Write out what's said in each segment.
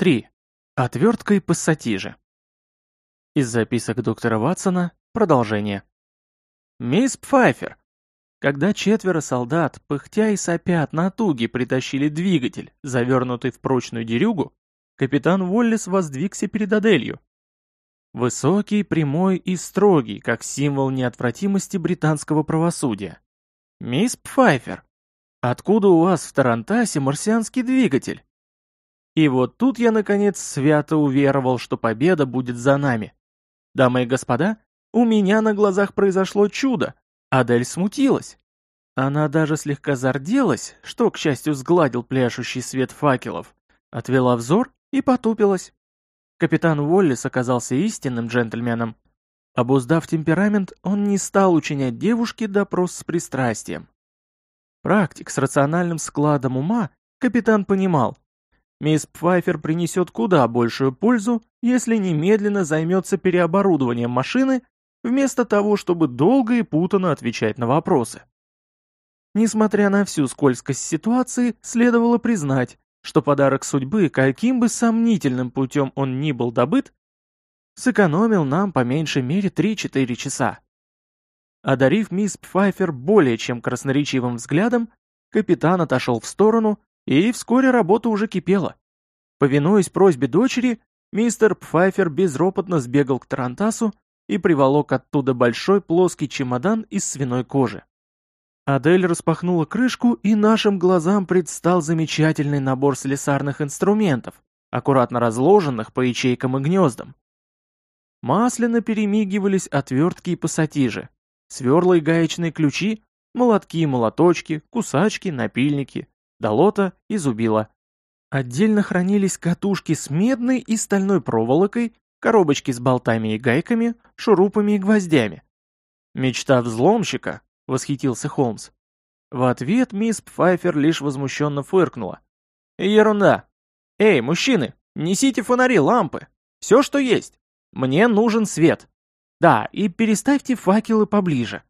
3. Отверткой пассатижи. Из записок доктора Ватсона продолжение. «Мисс Пфайфер, когда 4 солдат, пыхтя и сопя от натуги, притащили двигатель, завернутый в прочную дерюгу, капитан Уоллес воздвигся перед Аделью. Высокий, прямой и строгий, как символ неотвратимости британского правосудия. «Мисс Пфайфер, откуда у вас в Тарантасе марсианский двигатель?» И вот тут я, наконец, свято уверовал, что победа будет за нами. Дамы и господа, у меня на глазах произошло чудо. Адель смутилась. Она даже слегка зарделась, что, к счастью, сгладил пляшущий свет факелов, отвела взор и потупилась. Капитан Уоллес оказался истинным джентльменом. Обуздав темперамент, он не стал учинять девушке допрос с пристрастием. Практик с рациональным складом ума, капитан понимал, мисс Пфайфер принесет куда большую пользу, если немедленно займется переоборудованием машины, вместо того, чтобы долго и путанно отвечать на вопросы. Несмотря на всю скользкость ситуации, следовало признать, что подарок судьбы, каким бы сомнительным путем он ни был добыт, сэкономил нам по меньшей мере 3-4 часа. Одарив мисс Пфайфер более чем красноречивым взглядом, капитан отошел в сторону, и вскоре работа уже кипела. Повинуясь просьбе дочери, мистер Пфайфер безропотно сбегал к тарантасу и приволок оттуда большой плоский чемодан из свиной кожи. Адель распахнула крышку, и нашим глазам предстал замечательный набор слесарных инструментов, аккуратно разложенных по ячейкам и гнездам. Масляно перемигивались отвертки и пассатижи, сверла и гаечные ключи, молотки и молоточки, кусачки, напильники, долота и зубила. Отдельно хранились катушки с медной и стальной проволокой, коробочки с болтами и гайками, шурупами и гвоздями. «Мечта взломщика», — восхитился Холмс. В ответ мисс Пфайфер лишь возмущенно фыркнула. «Ерунда! Эй, мужчины, несите фонари, лампы! Все, что есть! Мне нужен свет! Да, и переставьте факелы поближе!»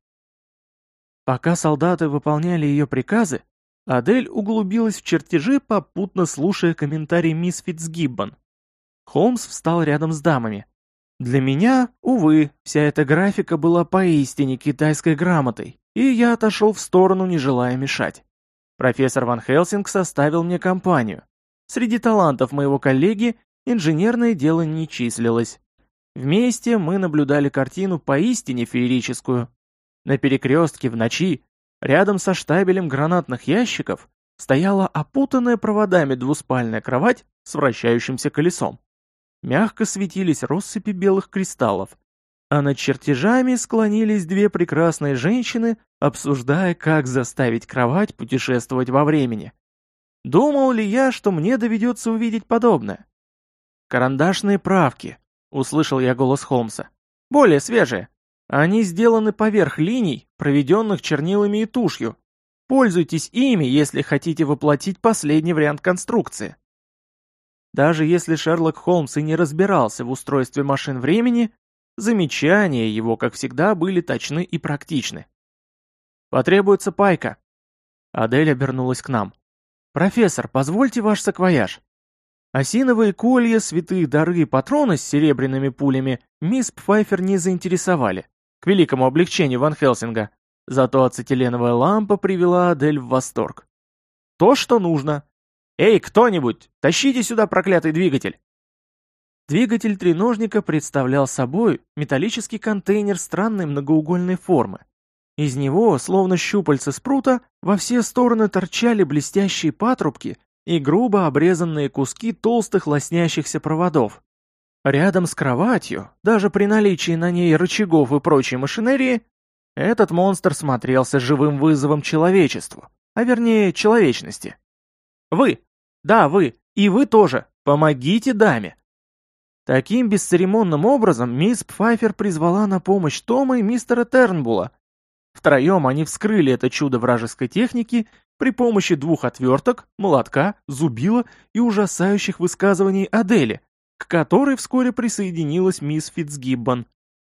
Пока солдаты выполняли ее приказы, Адель углубилась в чертежи, попутно слушая комментарии мисс Фитцгиббон. Холмс встал рядом с дамами. Для меня, увы, вся эта графика была поистине китайской грамотой, и я отошел в сторону, не желая мешать. Профессор Ван Хелсинг составил мне компанию. Среди талантов моего коллеги инженерное дело не числилось. Вместе мы наблюдали картину поистине феерическую. На перекрестке в ночи, рядом со штабелем гранатных ящиков, стояла опутанная проводами двуспальная кровать с вращающимся колесом. Мягко светились россыпи белых кристаллов, а над чертежами склонились 2 прекрасные женщины, обсуждая, как заставить кровать путешествовать во времени. Думал ли я, что мне доведется увидеть подобное? «Карандашные правки», — услышал я голос Холмса. «Более свежие. Они сделаны поверх линий, проведенных чернилами и тушью. Пользуйтесь ими, если хотите воплотить последний вариант конструкции». Даже если Шерлок Холмс и не разбирался в устройстве машин времени, замечания его, как всегда, были точны и практичны. «Потребуется пайка». Адель обернулась к нам. «Профессор, позвольте ваш саквояж». Осиновые колья, святые дары и патроны с серебряными пулями мисс Пфайфер не заинтересовали, к великому облегчению Ван Хелсинга. Зато ацетиленовая лампа привела Адель в восторг. «То, что нужно. Эй, кто-нибудь, тащите сюда проклятый двигатель!» Двигатель треножника представлял собой металлический контейнер странной многоугольной формы. Из него, словно щупальца спрута, во все стороны торчали блестящие патрубки и грубо обрезанные куски толстых лоснящихся проводов. Рядом с кроватью, даже при наличии на ней рычагов и прочей машинерии, этот монстр смотрелся живым вызовом человечеству, а вернее человечности. «Вы! Да, вы! И вы тоже! Помогите даме!» Таким бесцеремонным образом мисс Пфайфер призвала на помощь Тома и мистера Тернбула. Втроем они вскрыли это чудо вражеской техники при помощи 2 отверток, молотка, зубила и ужасающих высказываний Адели, к которой вскоре присоединилась мисс Фитцгиббон.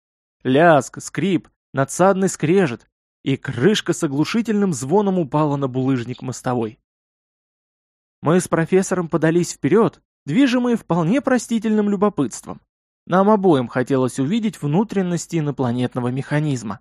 Лязг, скрип, надсадный скрежет, и крышка с оглушительным звоном упала на булыжник мостовой. Мы с профессором подались вперед, движимые вполне простительным любопытством. Нам обоим хотелось увидеть внутренности инопланетного механизма.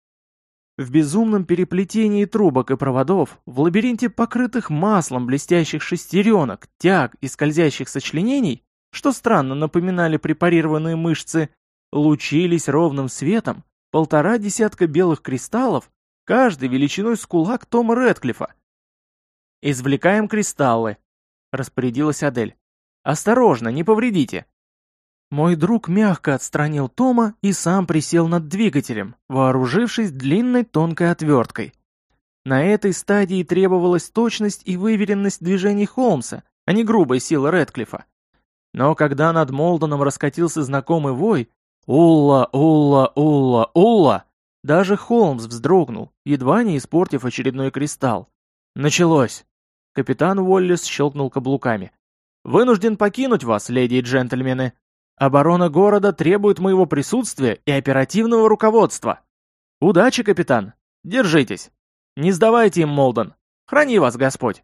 В безумном переплетении трубок и проводов, в лабиринте покрытых маслом блестящих шестеренок, тяг и скользящих сочленений, что странно напоминали препарированные мышцы, лучились ровным светом 1,5 десятка белых кристаллов, каждый величиной с кулак Тома Рэдклиффа. «Извлекаем кристаллы», — распорядилась Адель. «Осторожно, не повредите». Мой друг мягко отстранил Тома и сам присел над двигателем, вооружившись длинной тонкой отверткой. На этой стадии требовалась точность и выверенность движений Холмса, а не грубая сила Рэдклиффа. Но когда над Молдоном раскатился знакомый вой «Улла, улла, улла, улла», даже Холмс вздрогнул, едва не испортив очередной кристалл. Началось. Капитан Уоллес щелкнул каблуками. «Вынужден покинуть вас, леди и джентльмены. Оборона города требует моего присутствия и оперативного руководства. Удачи, капитан. Держитесь. Не сдавайте им, Молдон. Храни вас Господь».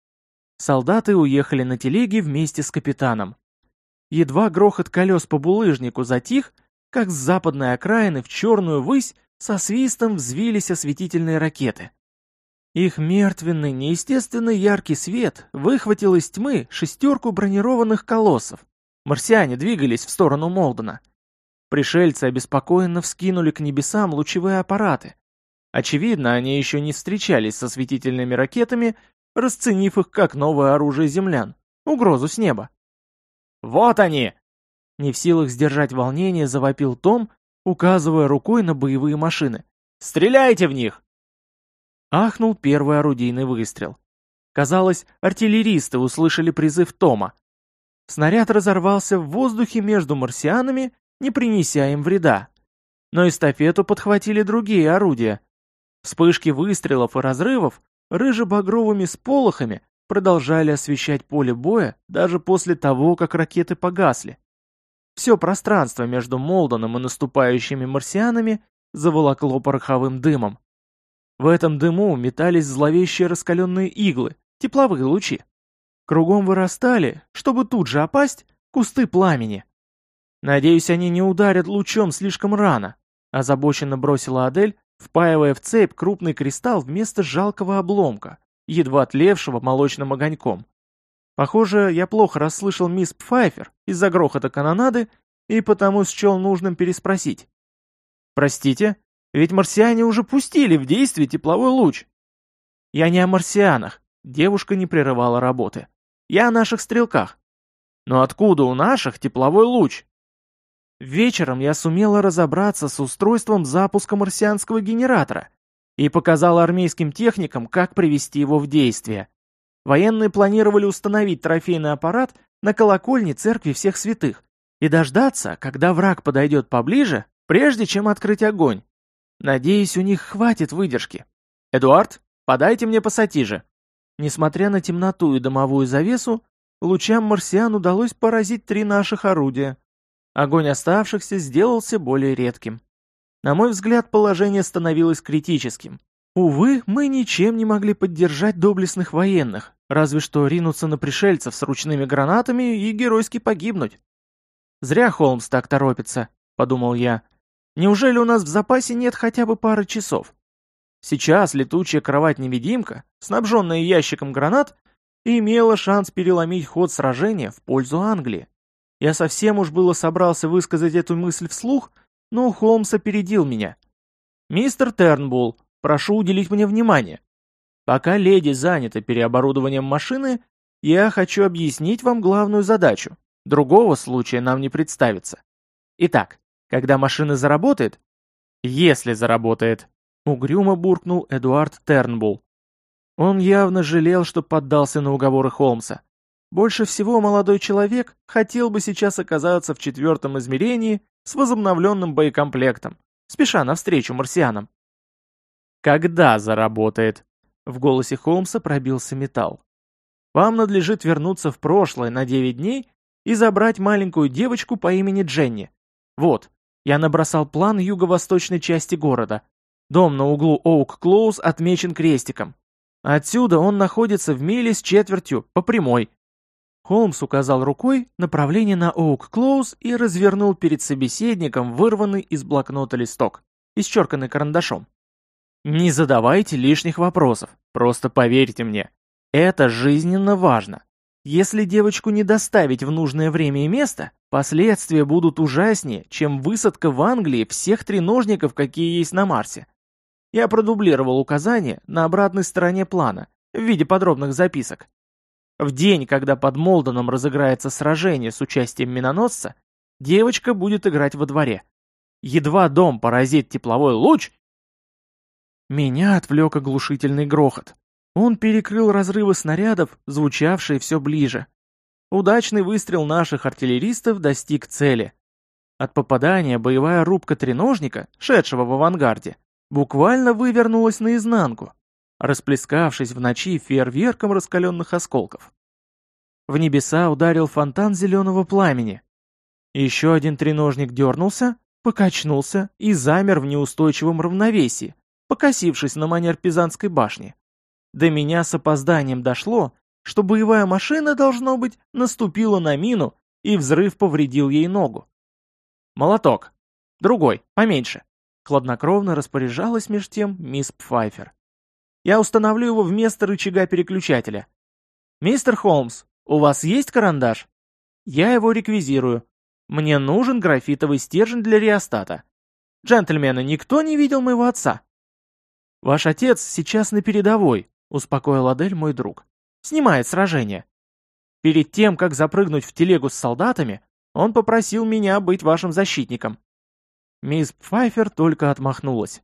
Солдаты уехали на телеге вместе с капитаном. Едва грохот колес по булыжнику затих, как с западной окраины в черную высь со свистом взвились осветительные ракеты. Их мертвенный, неестественно яркий свет выхватил из тьмы 6 бронированных колоссов. Марсиане двигались в сторону Молдона. Пришельцы обеспокоенно вскинули к небесам лучевые аппараты. Очевидно, они еще не встречались со светительными ракетами, расценив их как новое оружие землян, угрозу с неба. «Вот они!» Не в силах сдержать волнение, завопил Том, указывая рукой на боевые машины. «Стреляйте в них!» Ахнул первый орудийный выстрел. Казалось, артиллеристы услышали призыв Тома. Снаряд разорвался в воздухе между марсианами, не принеся им вреда. Но эстафету подхватили другие орудия. Вспышки выстрелов и разрывов рыже-багровыми сполохами продолжали освещать поле боя даже после того, как ракеты погасли. Все пространство между Молдоном и наступающими марсианами заволокло пороховым дымом. В этом дыму метались зловещие раскаленные иглы, тепловые лучи. Кругом вырастали, чтобы тут же опасть, кусты пламени. «Надеюсь, они не ударят лучом слишком рано», озабоченно бросила Адель, впаивая в цепь крупный кристалл вместо жалкого обломка, едва тлевшего молочным огоньком. Похоже, я плохо расслышал мисс Пфайфер из-за грохота канонады и потому счел нужным переспросить. «Простите, ведь марсиане уже пустили в действие тепловой луч». «Я не о марсианах», девушка не прерывала работы. «Я о наших стрелках». «Но откуда у наших тепловой луч?» Вечером я сумела разобраться с устройством запуска марсианского генератора и показала армейским техникам, как привести его в действие. Военные планировали установить трофейный аппарат на колокольне церкви всех святых и дождаться, когда враг подойдет поближе, прежде чем открыть огонь. Надеюсь, у них хватит выдержки. «Эдуард, подайте мне пассатижи». Несмотря на темноту и дымовую завесу, лучам марсиан удалось поразить 3 наших орудия. Огонь оставшихся сделался более редким. На мой взгляд, положение становилось критическим. Увы, мы ничем не могли поддержать доблестных военных, разве что ринуться на пришельцев с ручными гранатами и геройски погибнуть. «Зря Холмс так торопится», — подумал я. «Неужели у нас в запасе нет хотя бы пары часов?» Сейчас летучая кровать-невидимка, снабженная ящиком гранат, имела шанс переломить ход сражения в пользу Англии. Я совсем уж было собрался высказать эту мысль вслух, но Холмс опередил меня. «Мистер Тернбулл, прошу уделить мне внимание. Пока леди занята переоборудованием машины, я хочу объяснить вам главную задачу. Другого случая нам не представится. Итак, когда машина заработает...» «Если заработает», — угрюмо буркнул Эдуард Тернбулл. Он явно жалел, что поддался на уговоры Холмса. Больше всего молодой человек хотел бы сейчас оказаться в 4-м измерении с возобновленным боекомплектом, спеша навстречу марсианам. «Когда заработает?» В голосе Холмса пробился металл. «Вам надлежит вернуться в прошлое на 9 дней и забрать маленькую девочку по имени Дженни. Вот, я набросал план юго-восточной части города. Дом на углу Оук-Клоуз отмечен крестиком. Отсюда он находится в миле с четвертью, по прямой. Холмс указал рукой направление на Оук-Клоуз и развернул перед собеседником вырванный из блокнота листок, исчерканный карандашом. «Не задавайте лишних вопросов, просто поверьте мне. Это жизненно важно. Если девочку не доставить в нужное время и место, последствия будут ужаснее, чем высадка в Англии всех треножников, какие есть на Марсе. Я продублировал указания на обратной стороне плана в виде подробных записок. В день, когда под Молденом разыграется сражение с участием миноносца, девочка будет играть во дворе. Едва дом поразит тепловой луч...» Меня отвлек оглушительный грохот. Он перекрыл разрывы снарядов, звучавшие все ближе. Удачный выстрел наших артиллеристов достиг цели. От попадания боевая рубка треножника, шедшего в авангарде, буквально вывернулась наизнанку, расплескавшись в ночи фейерверком раскаленных осколков. В небеса ударил фонтан зеленого пламени. Еще один треножник дернулся, покачнулся и замер в неустойчивом равновесии, покосившись на манер Пизанской башни. До меня с опозданием дошло, что боевая машина, должно быть, наступила на мину, и взрыв повредил ей ногу. «Молоток. Другой, поменьше», — хладнокровно распоряжалась меж тем мисс Пфайфер. «Я установлю его вместо рычага переключателя. Мистер Холмс, у вас есть карандаш? Я его реквизирую. Мне нужен графитовый стержень для реостата. Джентльмены, никто не видел моего отца?» «Ваш отец сейчас на передовой», — успокоил Адель мой друг. «Снимает сражение. Перед тем, как запрыгнуть в телегу с солдатами, он попросил меня быть вашим защитником». Мисс Пфайфер только отмахнулась.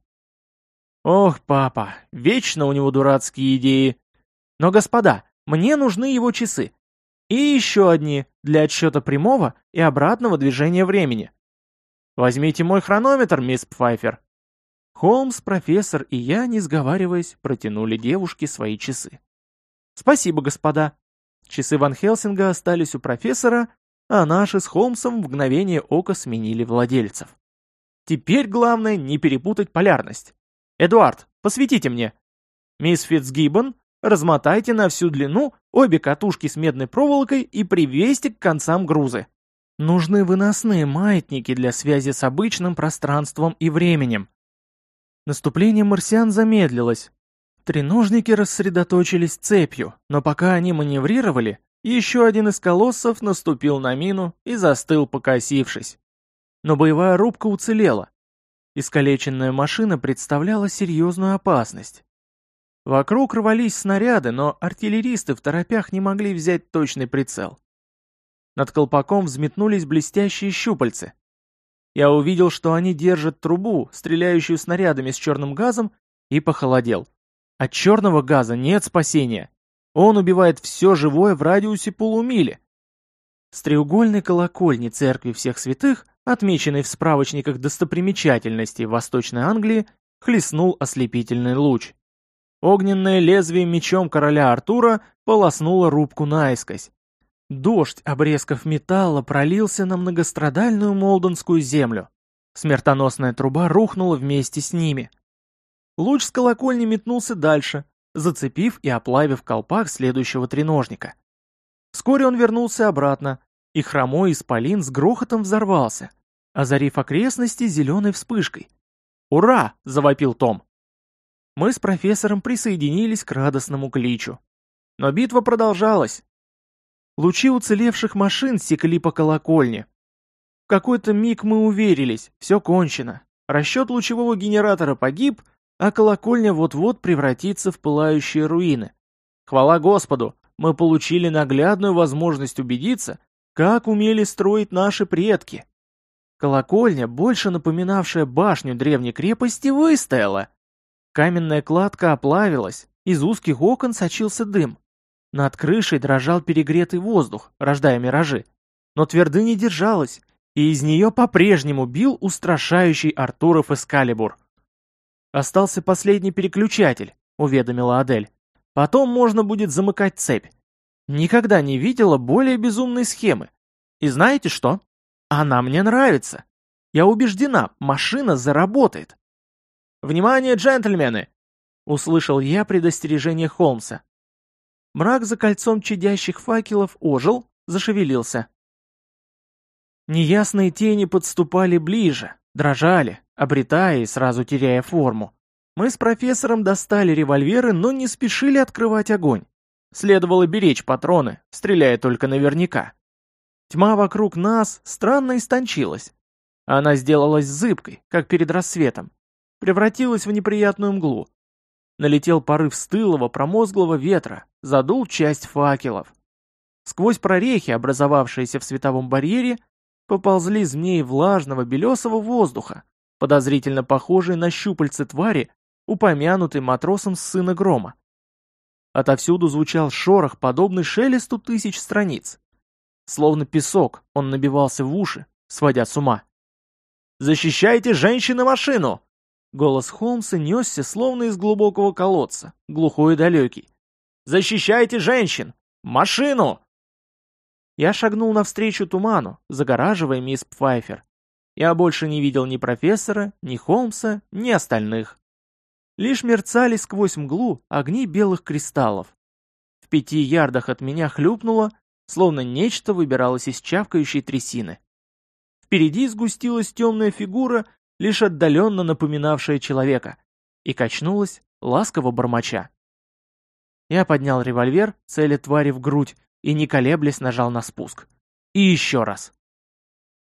«Ох, папа, вечно у него дурацкие идеи. Но, господа, мне нужны его часы. И еще одни для отсчета прямого и обратного движения времени. Возьмите мой хронометр, мисс Пфайфер». Холмс, профессор и я, не сговариваясь, протянули девушке свои часы. «Спасибо, господа». Часы Ван Хельсинга остались у профессора, а наши с Холмсом в мгновение ока сменили владельцев. Теперь главное не перепутать полярность. «Эдуард, посветите мне». «Мисс Фитцгиббон, размотайте на всю длину обе катушки с медной проволокой и привесьте к концам грузы. Нужны выносные маятники для связи с обычным пространством и временем». Наступление марсиан замедлилось. Треножники рассредоточились цепью, но пока они маневрировали, еще один из колоссов наступил на мину и застыл, покосившись. Но боевая рубка уцелела. Искалеченная машина представляла серьезную опасность. Вокруг рвались снаряды, но артиллеристы в торопях не могли взять точный прицел. Над колпаком взметнулись блестящие щупальцы. Я увидел, что они держат трубу, стреляющую снарядами с черным газом, и похолодел. От черного газа нет спасения. Он убивает все живое в радиусе полумили. С треугольной колокольни церкви всех святых, отмеченной в справочниках достопримечательностей Восточной Англии, хлестнул ослепительный луч. Огненное лезвие мечом короля Артура полоснуло рубку наискось. Дождь обрезков металла пролился на многострадальную молденскую землю. Смертоносная труба рухнула вместе с ними. Луч с колокольни метнулся дальше, зацепив и оплавив колпак следующего треножника. Вскоре он вернулся обратно, и хромой исполин с грохотом взорвался, озарив окрестности зеленой вспышкой. «Ура!» — завопил Том. Мы с профессором присоединились к радостному кличу. Но битва продолжалась. Лучи уцелевших машин секли по колокольне. В какой-то миг мы уверились, все кончено. Расчет лучевого генератора погиб, а колокольня вот-вот превратится в пылающие руины. Хвала Господу, мы получили наглядную возможность убедиться, как умели строить наши предки. Колокольня, больше напоминавшая башню древней крепости, выстояла. Каменная кладка оплавилась, из узких окон сочился дым. Над крышей дрожал перегретый воздух, рождая миражи. Но твердыня держалась, и из нее по-прежнему бил устрашающий Артуров Эскалибур. «Остался последний переключатель», — уведомила Адель. «Потом можно будет замыкать цепь. Никогда не видела более безумной схемы. И знаете что? Она мне нравится. Я убеждена, машина заработает». «Внимание, джентльмены!» — услышал я предостережение Холмса. Мрак за кольцом чадящих факелов ожил, зашевелился. Неясные тени подступали ближе, дрожали, обретая и сразу теряя форму. Мы с профессором достали револьверы, но не спешили открывать огонь. Следовало беречь патроны, стреляя только наверняка. Тьма вокруг нас странно истончилась. Она сделалась зыбкой, как перед рассветом. Превратилась в неприятную мглу. Налетел порыв стылого, промозглого ветра, задул часть факелов. Сквозь прорехи, образовавшиеся в световом барьере, поползли змеи влажного белесого воздуха, подозрительно похожие на щупальцы твари, упомянутой матросом с сына грома. Отовсюду звучал шорох, подобный шелесту тысяч страниц. Словно песок, он набивался в уши, сводя с ума. «Защищайте женщину-машину!» Голос Холмса несся, словно из глубокого колодца, глухой и далекий. «Защищайте женщин! Машину!» Я шагнул навстречу туману, загораживая мисс Пфайфер. Я больше не видел ни профессора, ни Холмса, ни остальных. Лишь мерцали сквозь мглу огни белых кристаллов. В 5 ярдах от меня хлюпнуло, словно нечто выбиралось из чавкающей трясины. Впереди сгустилась темная фигура, лишь отдаленно напоминавшая человека, и качнулась, ласково бормоча. Я поднял револьвер, целя твари в грудь, и, не колеблясь, нажал на спуск. И еще раз.